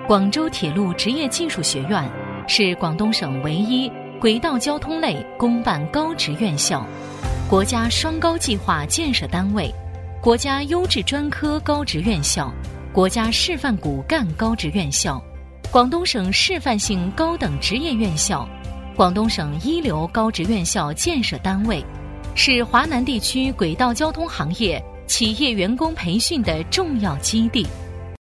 广州铁路职业技术学院是广东省唯一轨道交通类公办高职院校，国家双高计划建设单位，国家优质专科高职院校，国家示范骨干高职院校，广东省示范性高等职业院校，广东省一流高职院校建设单位，是华南地区轨道交通行业企业员工培训的重要基地。